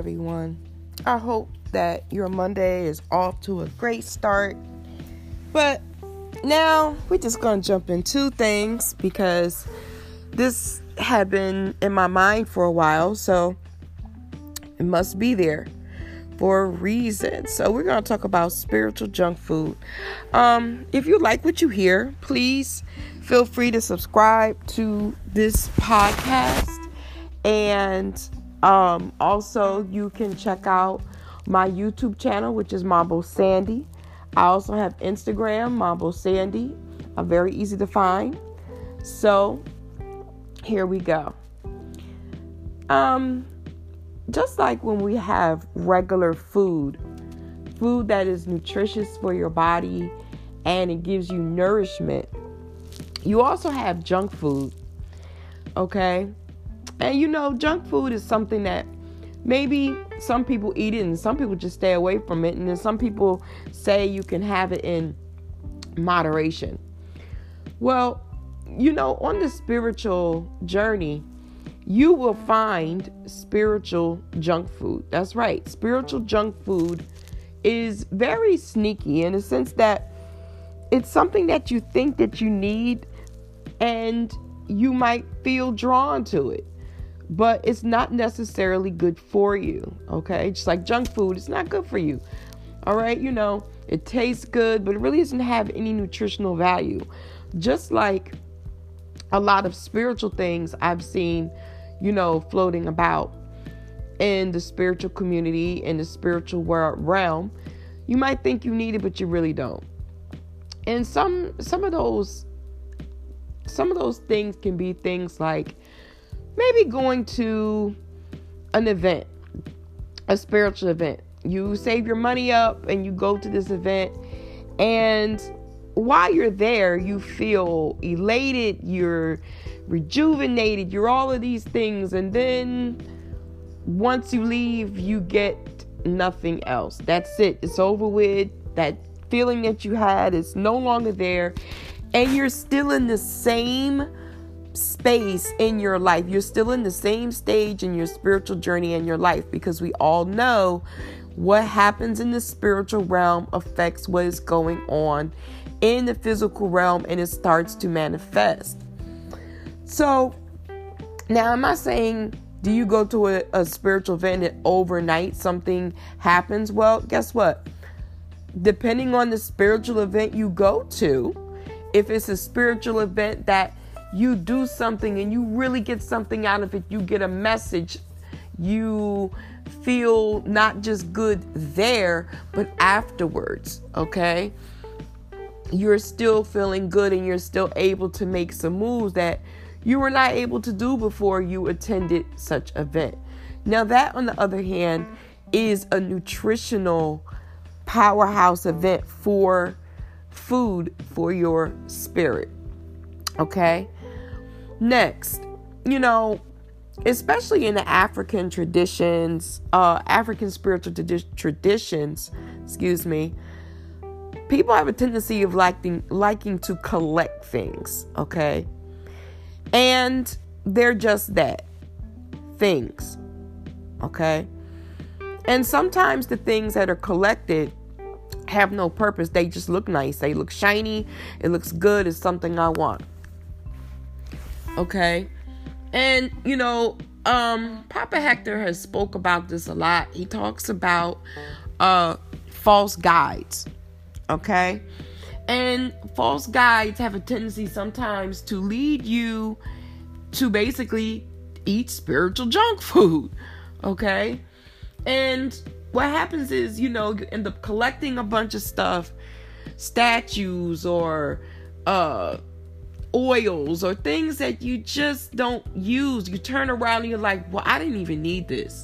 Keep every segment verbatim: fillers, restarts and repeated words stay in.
everyone. I hope that your Monday is off to a great start. But now we're just going to jump into things because this had been in my mind for a while, so it must be there for a reason. So we're going to talk about spiritual junk food. Um, if you like what you hear, please feel free to subscribe to this podcast. And um, also you can check out my YouTube channel, which is Mambo Sandy. I also have Instagram, Mambo Sandy. I'm very easy to find. So here we go. Um, just like when we have regular food, food that is nutritious for your body and it gives you nourishment, you also have junk food. Okay? And you know, junk food is something that maybe some people eat it and some people just stay away from it. And then some people say you can have it in moderation. Well, you know, on the spiritual journey, you will find spiritual junk food. That's right. Spiritual junk food is very sneaky in the sense that it's something that you think that you need and you might feel drawn to it. But it's not necessarily good for you, okay? Just like junk food, it's not good for you, all right? You know, it tastes good, but it really doesn't have any nutritional value. Just like a lot of spiritual things I've seen, you know, floating about in the spiritual community, in the spiritual world realm. You might think you need it, but you really don't. And some some of those, some of those things can be things like, maybe going to an event, a spiritual event. You save your money up and you go to this event. And while you're there, you feel elated, you're rejuvenated, you're all of these things. And then once you leave, you get nothing else. That's it. It's over with. That feeling that you had is no longer there. And you're still in the same space in your life. You're still in the same stage in your spiritual journey in your life, because we all know what happens in the spiritual realm affects what is going on in the physical realm, and it starts to manifest. So now, am I saying, do you go to a, a spiritual event and overnight something happens? Well, guess what? Depending on the spiritual event you go to, if it's a spiritual event that you do something and you really get something out of it, you get a message, you feel not just good there, but afterwards, okay? You're still feeling good and you're still able to make some moves that you were not able to do before you attended such event. Now that, on the other hand, is a nutritional powerhouse event for food for your spirit, okay? Next, you know, especially in the African traditions, uh, African spiritual tradi- traditions, excuse me, people have a tendency of liking, liking to collect things, okay? And they're just that, things, okay? And sometimes the things that are collected have no purpose. They just look nice. They look shiny. It looks good. It's something I want. Okay. And, you know, um, Papa Hector has spoke about this a lot. He talks about uh, false guides. Okay. And false guides have a tendency sometimes to lead you to basically eat spiritual junk food. Okay. And what happens is, you know, you end up collecting a bunch of stuff, statues or, uh, oils or things that you just don't use. You turn around and you're like, well, I didn't even need this.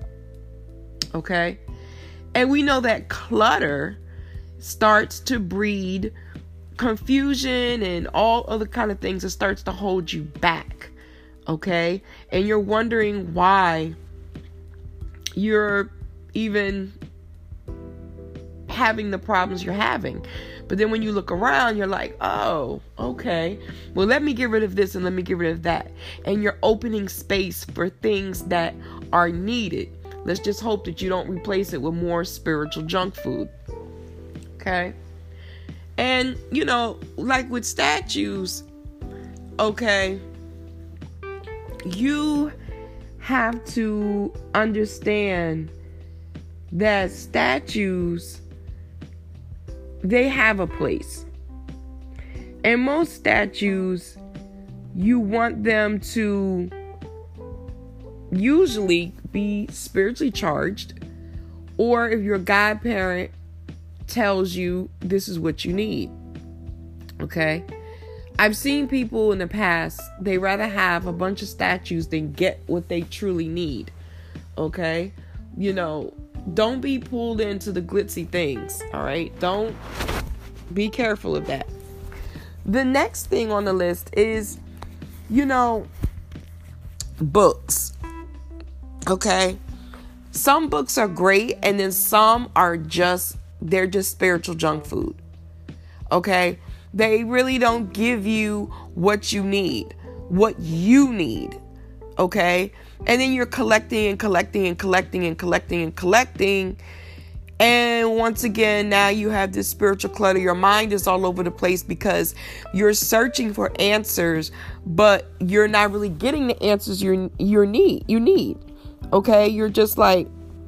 Okay. And we know that clutter starts to breed confusion and all other kind of things. It starts to hold you back. Okay. And you're wondering why you're even having the problems you're having. But then when you look around, you're like, oh, okay. Well, let me get rid of this and let me get rid of that. And you're opening space for things that are needed. Let's just hope that you don't replace it with more spiritual junk food. Okay? And, you know, like with statues, okay, you have to understand that statues, they have a place. And most statues, you want them to usually be spiritually charged, or if your godparent tells you this is what you need. Okay? I've seen people in the past, they rather have a bunch of statues than get what they truly need. Okay? You know, don't be pulled into the glitzy things. All right? Don't be careful of that. The next thing on the list is, you know, books. Okay? Some books are great, and then some are just, they're just spiritual junk food. Okay? They really don't give you what you need, what you need. Okay? And then you're collecting and collecting and collecting and collecting and collecting. And once again, now you have this spiritual clutter. Your mind is all over the place because you're searching for answers, but you're not really getting the answers you you need. You need. Okay? You're just like,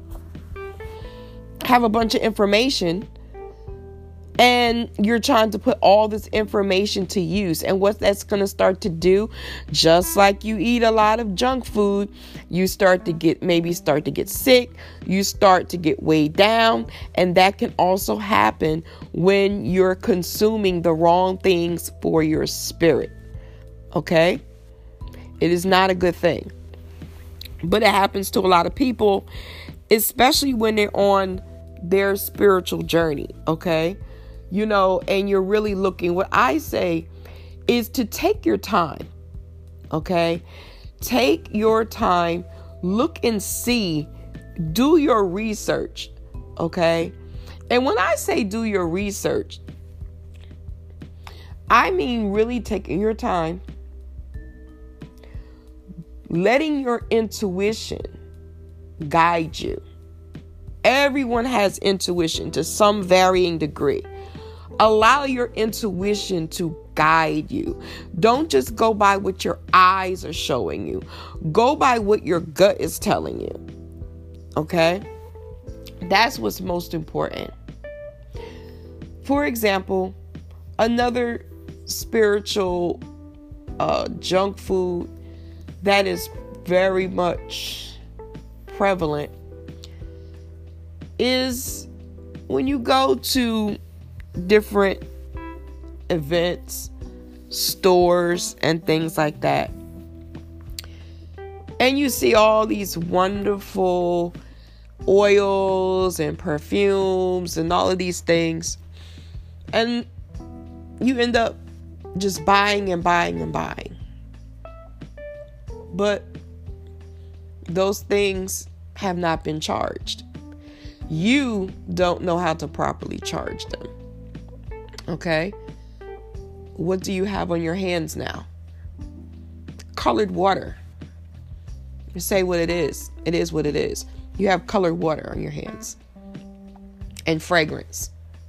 have a bunch of information, and you're trying to put all this information to use. And what that's going to start to do, just like you eat a lot of junk food, you start to get, maybe start to get sick. You start to get weighed down. And that can also happen when you're consuming the wrong things for your spirit. Okay? It is not a good thing. But it happens to a lot of people, especially when they're on their spiritual journey. Okay? You know, and you're really looking, what I say is to take your time. Okay? Take your time, look and see, do your research. Okay? And when I say do your research, I mean really taking your time, letting your intuition guide you. Everyone has intuition to some varying degree. Allow your intuition to guide you. Don't just go by what your eyes are showing you. Go by what your gut is telling you. Okay? That's what's most important. For example, another spiritual uh, junk food that is very much prevalent is when you go to different events, stores, and things like that, and you see all these wonderful oils and perfumes and all of these things, and you end up just buying and buying and buying. But those things have not been charged. You don't know how to properly charge them. Okay? What do you have on your hands now? Colored water. You say what it is. It is what it is. You have colored water on your hands. And fragrance.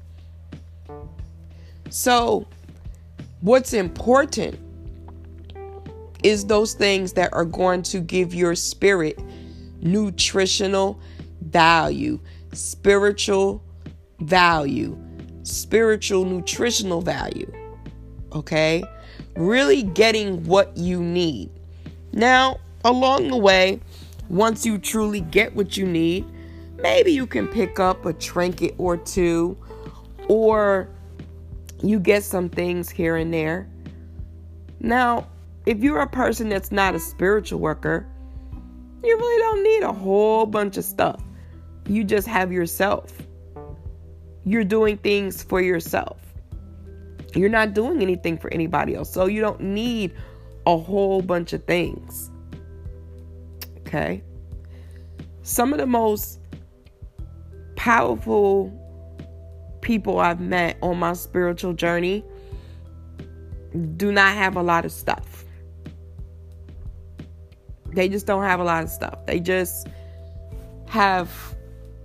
So, what's important is those things that are going to give your spirit nutritional value, spiritual value, spiritual nutritional value. Okay? Really getting what you need. Now, along the way, once you truly get what you need, maybe you can pick up a trinket or two, or you get some things here and there. Now, if you're a person that's not a spiritual worker, you really don't need a whole bunch of stuff. You just have yourself. You're doing things for yourself. You're not doing anything for anybody else. So you don't need a whole bunch of things. Okay? Some of the most powerful people I've met on my spiritual journey do not have a lot of stuff. They just don't have a lot of stuff. They just have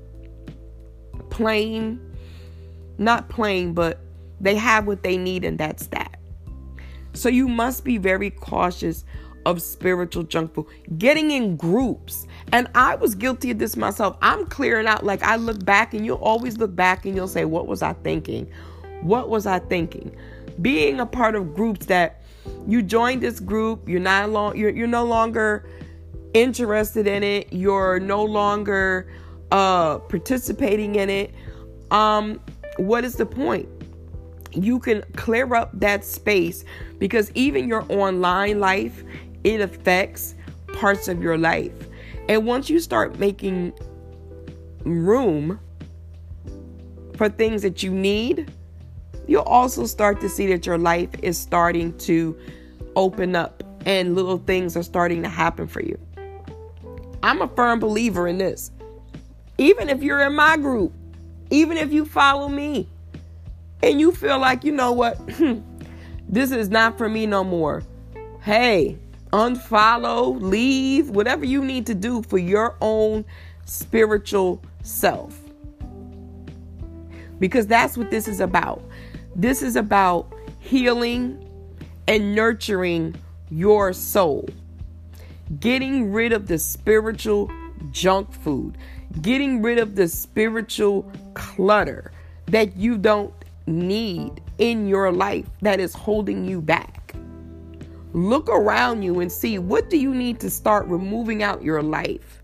plain, not plain, but they have what they need, and that's that. So you must be very cautious of spiritual junk food. Getting in groups. And I was guilty of this myself. I'm clearing out. Like, I look back, and you'll always look back and you'll say, what was I thinking? What was I thinking? Being a part of groups that you joined this group, you're not long, you're, you're no longer interested in it. You're no longer uh, participating in it. Um, what is the point? You can clear up that space, because even your online life, it affects parts of your life. And once you start making room for things that you need, you'll also start to see that your life is starting to open up and little things are starting to happen for you. I'm a firm believer in this. Even if you're in my group, even if you follow me and you feel like, you know what, this is not for me no more. Hey, unfollow, leave, whatever you need to do for your own spiritual self. Because that's what this is about. This is about healing and nurturing your soul. Getting rid of the spiritual junk food. Getting rid of the spiritual clutter that you don't need in your life, that is holding you back. Look around you and see, what do you need to start removing out your life?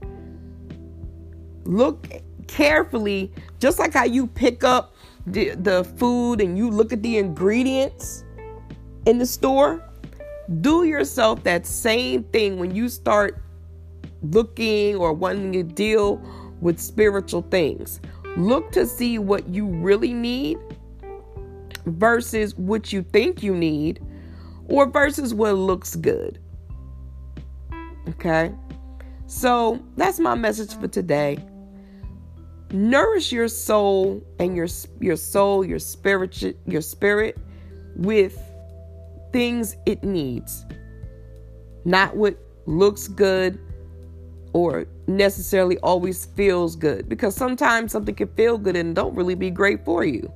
Look carefully, just like how you pick up the, the food and you look at the ingredients in the store. Do yourself that same thing when you start looking or wanting to deal with spiritual things. Look to see what you really need versus what you think you need, or versus what looks good. Okay? So that's my message for today. Nourish your soul and your your soul, your spirit, your spirit with things it needs. Not what looks good or necessarily always feels good. Because sometimes something can feel good and don't really be great for you.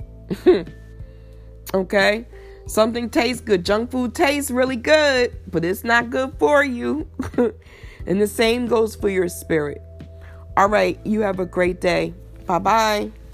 Okay? Something tastes good. Junk food tastes really good, but it's not good for you. And the same goes for your spirit. All right. You have a great day. Bye-bye.